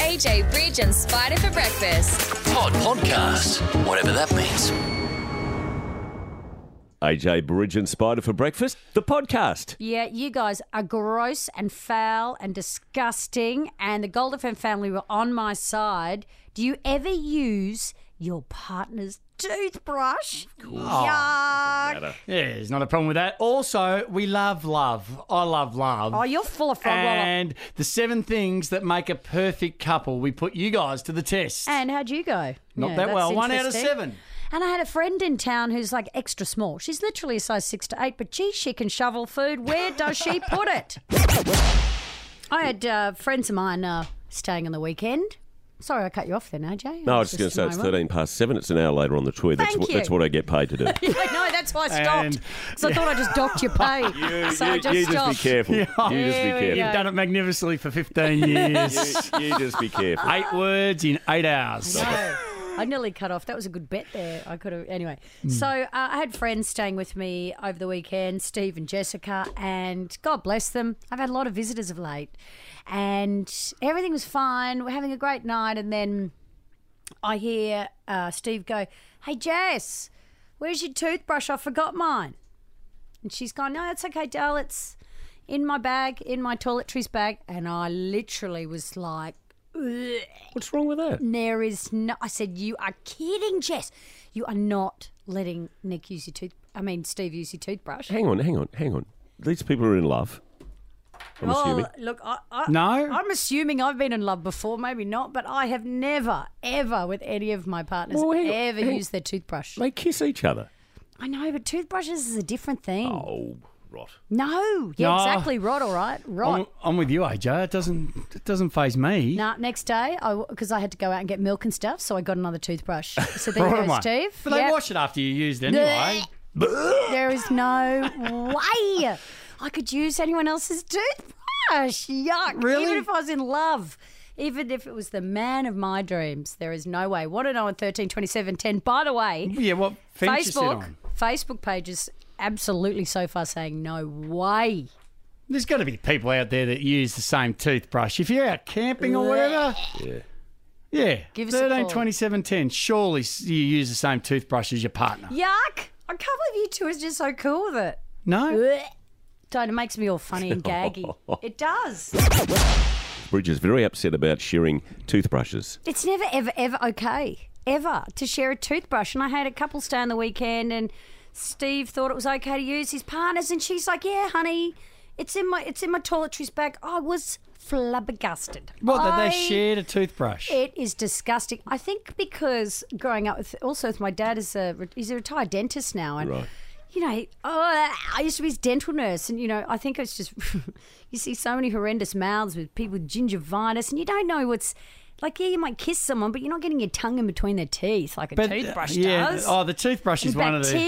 AJ Bridge and Spider for breakfast. Podcast, whatever that means. AJ Bridge and Spider for breakfast, the podcast. Yeah, you guys are gross and foul and disgusting, and the Gold FM family were on my side. Do you ever use your partner's toothbrush? Yuck. Yeah, there's not a problem with that. Also, we love love. I love love. Oh, you're full of frog roller. And the 7 things that make a perfect couple. We put you guys to the test. And how'd you go? Not Yeah, that that's well. 1 out of interesting. 7. And I had a friend in town who's like extra small. She's literally a size 6 to 8, but gee, she can shovel food. Where does she put it? I had friends of mine staying on the weekend. Sorry, I cut you off then, AJ. No, I was just going to say it's 13 past 7. It's an hour later on the tweet. Thank you. That's what I get paid to do. Yeah, no, that's why I stopped. And- Because I thought I just docked your pay. so I just you stopped. just be careful. You just be There we careful. go. You've done it magnificently for 15 years. You just be careful. 8 words in 8 hours. No, I nearly cut off. That was a good bet there. I could have. Anyway, so I had friends staying with me over the weekend, Steve and Jessica, and God bless them. I've had a lot of visitors of late, and everything was fine. We're having a great night, and then I hear Steve go, "Hey, Jess, where's your toothbrush? I forgot mine." And she's gone, "No, that's okay, Dale. It's in my bag, in my toiletries bag." And I literally was like, ugh. What's wrong with that? There is no. I said, "You are kidding, Jess. You are not letting Steve use your toothbrush." Hang on. These people are in love. I'm assuming. Look, No? I'm assuming I've been in love before. Maybe not, but I have never, ever, with any of my partners, Well, ever used their toothbrush. They kiss each other. I know, but toothbrushes is a different thing. Oh, rot. No, yeah, No. exactly. Rot, all right, rot. I'm with you, AJ. It doesn't faze me. Nah, next day, because I had to go out and get milk and stuff, so I got another toothbrush. So there you Right, go, mate. Steve. But they Yep. wash it after you used anyway. There is no way I could use anyone else's toothbrush. Yuck. Really? Even if I was in love, even if it was the man of my dreams, there is no way. Want to know on 13 27 10. By the way, Yeah, what fence you sit on? Facebook pages absolutely so far saying no way. There's got to be people out there that use the same toothbrush. If you're out camping or whatever, yeah. Give us a 13, call. 27, 10. Surely you use the same toothbrush as your partner. Yuck. I can't believe you two are just so cool with it. No? Don't, it makes me all funny and gaggy. It does. Bridge is very upset about sharing toothbrushes. It's never, ever, ever okay, ever, to share a toothbrush. And I had a couple stay on the weekend, and Steve thought it was okay to use his partner's, and she's like, "Yeah, honey, it's in my toiletries bag." I was flabbergasted. What, that they shared a toothbrush? It is disgusting. I think because growing up with my dad he's a retired dentist now, and Right. you know, I used to be his dental nurse, and, you know, I think it's just, you see so many horrendous mouths with people with gingivitis, and you don't know what's, like, yeah, you might kiss someone, but you're not getting your tongue in between their teeth like a toothbrush does. Oh, the toothbrush is one of the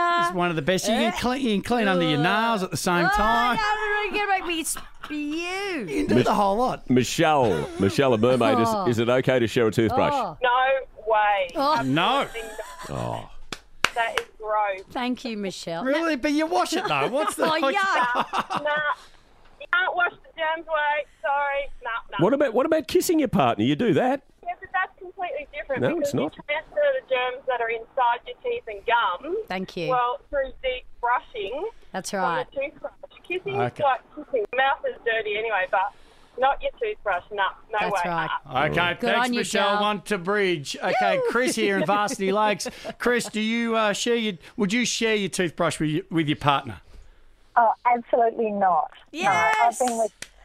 best. You can clean under your nails at the same time. Oh, you're going to make me spew. You can do the whole lot. Michelle, a mermaid, is it okay to share a toothbrush? Oh, No way. oh, No. Oh. That is gross. thank you, Michelle. Really? But you wash it, though. What's the... Oh, yuck. Nah. You can't wash the germs away. Sorry. Nah. What about kissing your partner? You do that? Yeah, but that's completely different. No, because it's not. You transfer the germs that are inside your teeth and gum. Thank you. Well, through deep brushing That's from right. the toothbrush. Kissing Okay. is like kissing. Mouth is dirty anyway, but not your toothbrush. No That's way. right. Okay, Good thanks, on you, Michelle. Dal. 1 to Bridge. Okay, Chris here in Varsity Lakes. Chris, do you would you share your toothbrush with your partner? Oh, absolutely not. Yes! No,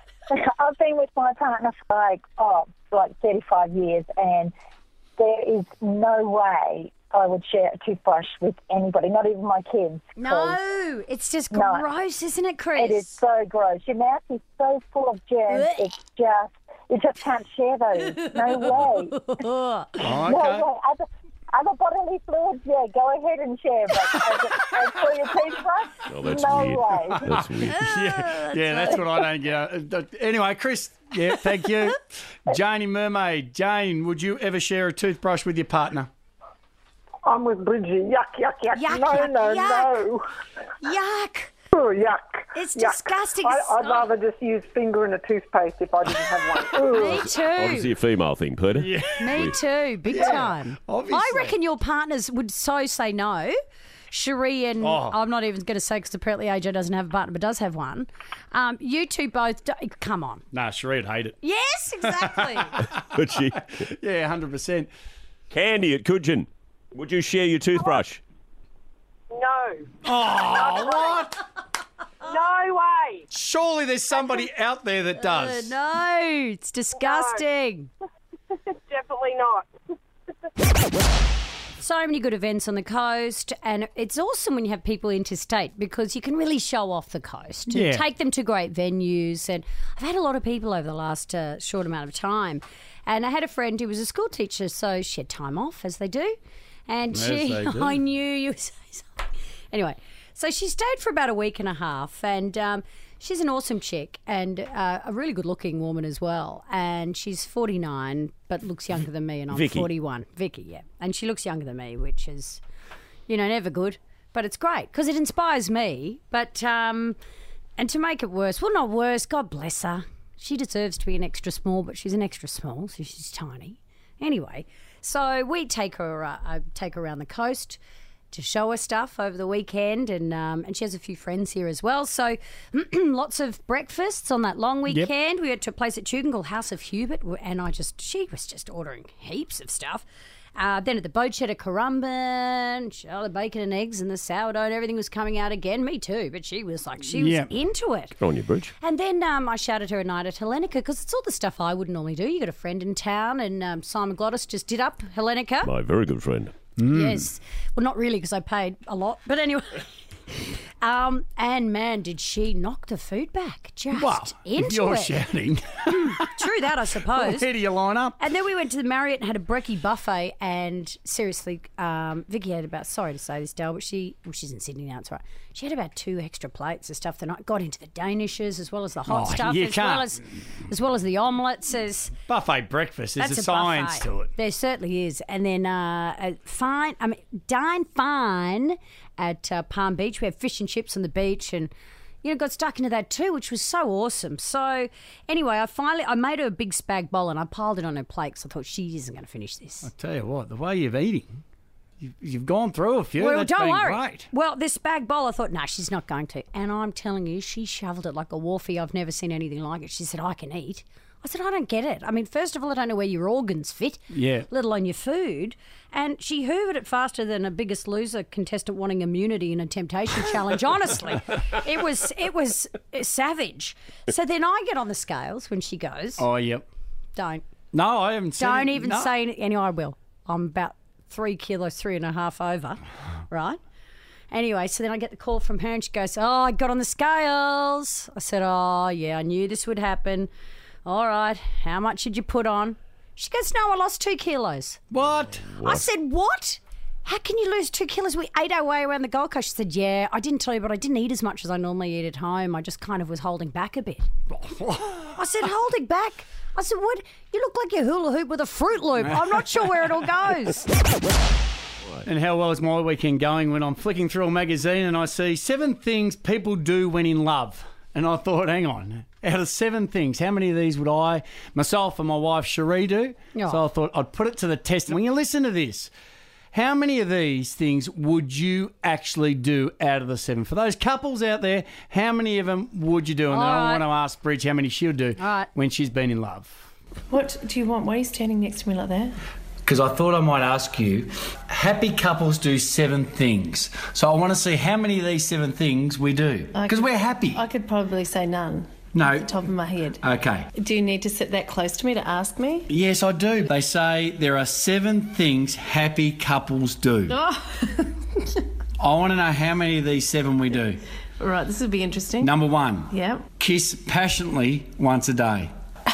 I've been with my partner for like 35 years, and there is no way I would share a toothbrush with anybody, not even my kids. 'cause No, it's just No. gross, isn't it, Chris? It is so gross. Your mouth is so full of germs. Blech. You just can't share those. No way. Oh, No okay. way. Other bodily fluids, yeah, go ahead and share. But as for your toothbrush, Oh, that's no weird. way. That's weird. Yeah, that's what I don't get. Anyway, Chris, yeah, thank you. Jane in Mermaid. Jane, would you ever share a toothbrush with your partner? I'm with Bridgie. Yuck, yuck, yuck. Yuck, no, yuck, no, yuck. no. Yuck. Oh, yuck. It's Yuck. disgusting. I'd rather just use finger and a toothpaste if I didn't have one. Me Ugh. too. Obviously a female thing, Peter. Yeah. Me too, big time. obviously. I reckon your partners would so say no. Cherie and I'm not even going to say because apparently AJ doesn't have a partner but does have one. You two both, come on. Nah, Sheree would hate it. Yes, exactly. But she... Yeah, 100%. Candy at Coogin, would you share your toothbrush? No. Oh, what? No way. Surely there's somebody out there that does. No, it's disgusting. Definitely not. So many good events on the coast, and it's awesome when you have people interstate because you can really show off the coast and Yeah. take them to great venues. And I've had a lot of people over the last short amount of time. And I had a friend who was a school teacher, so she had time off, as they do. And As they do. I knew you would say something. Anyway, so she stayed for about a week and a half, and she's an awesome chick and a really good-looking woman as well. And she's 49, but looks younger than me, and I'm Vicky. 41. Vicky, yeah. And she looks younger than me, which is, never good. But it's great because it inspires me. But and to make it worse, well, not worse, God bless her. She deserves to be an extra small, but she's an extra small, so she's tiny. Anyway, so we take her around the coast to show her stuff over the weekend, and she has a few friends here as well. So lots of breakfasts on that long weekend. We went to a place at Tugun called House of Hubert, and she was just ordering heaps of stuff. Then at the boat shed at Currumbin, Charlotte bacon and eggs and the sourdough and everything was coming out again. Me too, but she was into it. On your bridge. And then I shouted her a night at Hellenica because it's all the stuff I would normally do. You got a friend in town, and Simon Glottis just did up Hellenica. My very good friend. Yes. Well, not really because I paid a lot. But anyway. And man, did she knock the food back just into if you're it. shouting. True that, I suppose. Where do you line up? And then we went to the Marriott and had a brekkie buffet. And seriously, Vicky had about, sorry to say this, Dale, but she's in Sydney now, it's right. She had about 2 extra plates of stuff the night. Got into the Danishes as well as the hot stuff, as well as the omelettes. Buffet breakfast. There's That's a science buffet. to it. There certainly is. And then dine fine at Palm Beach. We had fish and chips on the beach and, got stuck into that too, which was so awesome. So anyway, I made her a big spag bowl and I piled it on her plate because I thought she isn't going to finish this. I tell you what, the way you're eating, you've gone through a few. Well, That's don't been worry. Great. Well, this spag bowl, I thought, no, she's not going to. And I'm telling you, she shoveled it like a wharfie. I've never seen anything like it. She said, I can eat. I said, I don't get it. I mean, first of all, I don't know where your organs fit, let alone your food. And she hoovered it faster than a Biggest Loser contestant wanting immunity in a temptation challenge. Honestly, it was savage. So then I get on the scales when she goes. Oh, yep. Don't. No, I haven't seen Don't it. even No. say it. Anyway, I will. I'm about 3 kilos, 3.5 over, right? Anyway, so then I get the call from her and she goes, oh, I got on the scales. I said, oh, yeah, I knew this would happen. All right, how much did you put on? She goes, no, I lost 2 kilos. What? I said, what? How can you lose 2 kilos? We ate our way around the Gold Coast. She said, yeah, I didn't tell you, but I didn't eat as much as I normally eat at home. I just kind of was holding back a bit. I said, holding back? I said, what? You look like you hula hoop with a Fruit Loop. I'm not sure where it all goes. And how well is my weekend going when I'm flicking through a magazine and I see 7 things people do when in love? And I thought, hang on, out of 7 things, how many of these would I, myself and my wife Cherie do? Oh. So I thought I'd put it to the test. When you listen to this, how many of these things would you actually do out of the 7? For those couples out there, how many of them would you do? And then I want to ask Bridge how many she'll do when she's been in love. What do you want? Why are you standing next to me like that? Because I thought I might ask you, happy couples do 7 things. So I want to see how many of these 7 things we do. Because we're happy. I could probably say none. No. Off the top of my head. Okay. Do you need to sit that close to me to ask me? Yes, I do. They say there are 7 things happy couples do. Oh. I want to know how many of these 7 we do. Right, this would be interesting. Number 1. Yep. Kiss passionately once a day.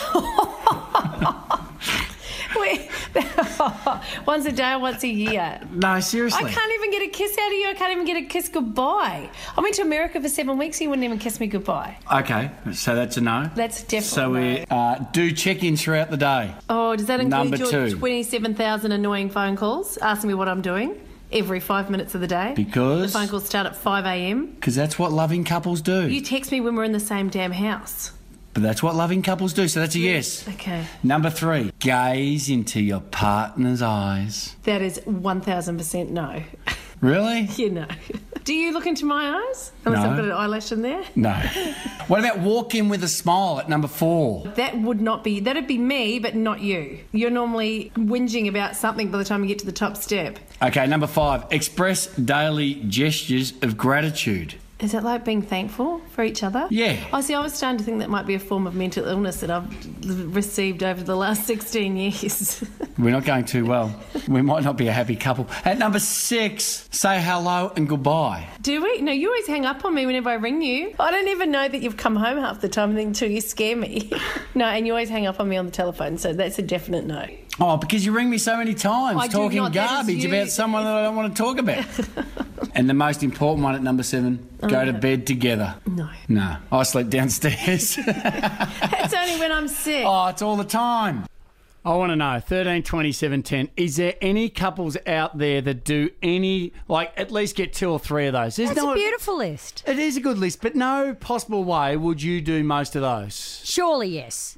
Once a day or once a year? No, seriously. I can't even get a kiss out of you. I can't even get a kiss goodbye. I went to America for 7 weeks. You wouldn't even kiss me goodbye. Okay, so that's a no. That's definitely So we do check-ins throughout the day. Oh, does that include Number your 2. 27,000 annoying phone calls asking me what I'm doing? every 5 minutes of the day. Because? The phone calls start at 5 a.m. Because that's what loving couples do. You text me when we're in the same damn house. But that's what loving couples do, so that's a yes. Okay. Number 3, gaze into your partner's eyes. That is 1,000% no. Really? You know. Do you look into my eyes? Unless No. I've got an eyelash in there? No. What about walk in with a smile at number 4? That would not be... That'd be me, but not you. You're normally whinging about something by the time you get to the top step. Okay, number 5, express daily gestures of gratitude. Is it like being thankful for each other? Yeah. Oh, see, I was starting to think that might be a form of mental illness that I've received over the last 16 years. We're not going too well. We might not be a happy couple. At number 6, say hello and goodbye. Do we? No, you always hang up on me whenever I ring you. I don't even know that you've come home half the time until you scare me. No, and you always hang up on me on the telephone, so that's a definite no. Oh, because you ring me so many times I do talking not. That is garbage you. about someone that I don't want to talk about. And the most important one at number 7, go to bed together. No. I sleep downstairs. That's only when I'm sick. Oh, it's all the time. I want to know, 13, 27, 10, is there any couples out there that do any, like, at least get 2 or 3 of those? That's a beautiful list. It is a good list, but no possible way would you do most of those. Surely, yes.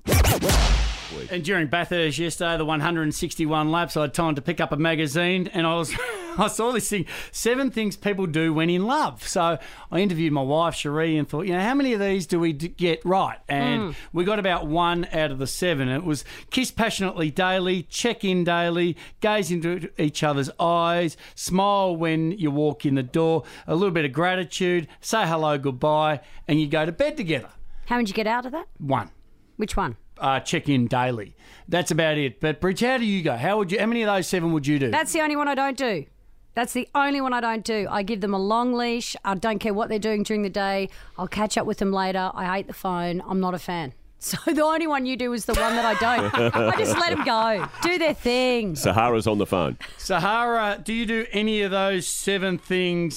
And during Bathurst yesterday, the 161 laps, I had time to pick up a magazine and I saw this thing, 7 things people do when in love. So I interviewed my wife, Cherie, and thought, how many of these do we get right? And we got about 1 out of the 7. It was kiss passionately daily, check in daily, gaze into each other's eyes, smile when you walk in the door, a little bit of gratitude, say hello, goodbye, and you go to bed together. How would you get out of that? 1. Which one? Check in daily. That's about it. But Bridge, how do you go? How many of those 7 would you do? That's the only one I don't do. That's the only one I don't do. I give them a long leash. I don't care what they're doing during the day. I'll catch up with them later. I hate the phone. I'm not a fan. So the only one you do is the one that I don't. I just let them go. Do their thing. Sahara's on the phone. Sahara, do you do any of those 7 things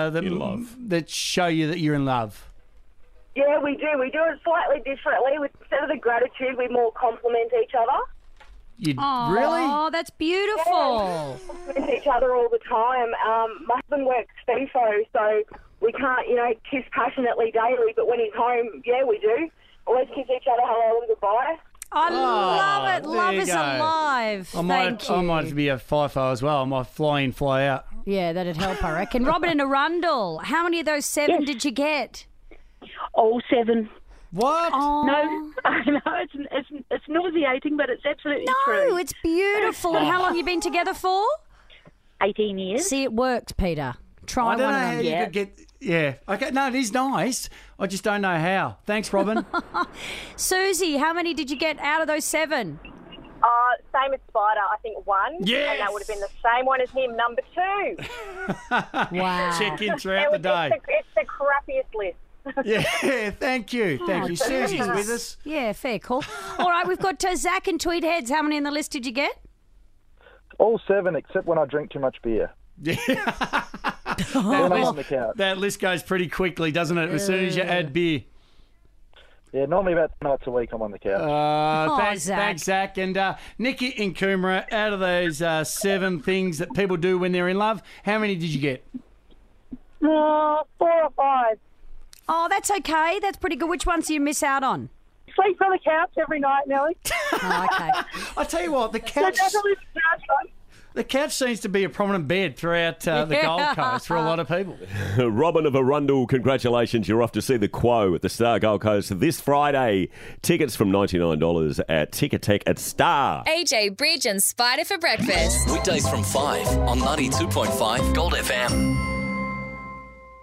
that show you that you're in love? Yeah, we do. We do it slightly differently. Instead of the gratitude, we more compliment each other. Really? Oh, that's beautiful. Yeah, we compliment each other all the time. My husband works FIFO, so we can't, kiss passionately daily, but when he's home, yeah, we do. Always kiss each other hello and goodbye. I love it. Love is alive. Thank you. I might be a FIFO as well. I might fly in, fly out. Yeah, that'd help, I reckon. Robin in Arundel, how many of those 7 did you get? All 7. What? Oh. No, I know it's nauseating, but it's absolutely true. No, it's beautiful. And how long have you been together for? 18 years. See, it worked, Peter. Try I don't one know of how them. you could get... Yeah. Okay, no, it is nice. I just don't know how. Thanks, Robin. Susie, how many did you get out of those 7? Same as Spider, I think 1. Yes. And that would have been the same one as him, number 2. Wow. Check in throughout the day. It's the crappiest list. Yeah, thank you. Thank you. Susie's with us. Yeah, fair call. All right, we've got Zach and Tweed Heads. How many in the list did you get? All 7, except when I drink too much beer. Yeah. When I'm on the couch. That list goes pretty quickly, doesn't it? As soon as you add beer. Yeah, normally about 2 nights a week I'm on the couch. Thanks, Zach. And Nikki in Coomera, out of those 7 things that people do when they're in love, how many did you get? 4 or 5. Oh, that's okay. That's pretty good. Which ones do you miss out on? Sleep on the couch every night, Nelly. Oh, okay. I tell you what, the couch seems to be a prominent bed throughout the Gold Coast for a lot of people. Robin of Arundel, congratulations. You're off to see the Quo at the Star Gold Coast this Friday. Tickets from $99 at Ticketek at Star. AJ Bridge and Spider for breakfast. Weekdays from 5 on 92.5 Gold FM.